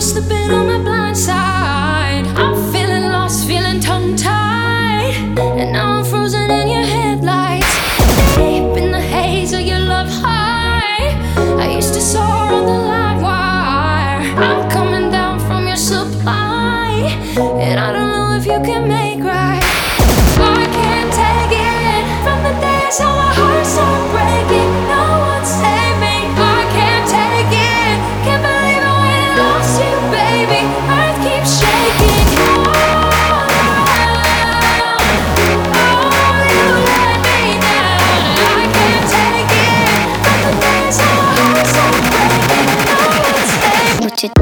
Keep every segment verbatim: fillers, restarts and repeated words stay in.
slipping on my blind side. I'm feeling lost, feeling tongue-tied, and now I'm frozen in your headlights. Deep in the haze of your love high, I used to soar on the live wire. I'm coming down from your supply, and I don't know if you can make right. I can't take it from the days how my heart's so breaking. No one save me. I can't take it. Can't believe it when I lost you, baby. Earth keeps shaking. Oh, oh, you let me down. I can't take it from the days how my heart's so breaking. No one save me. What you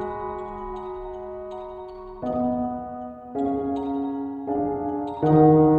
Thank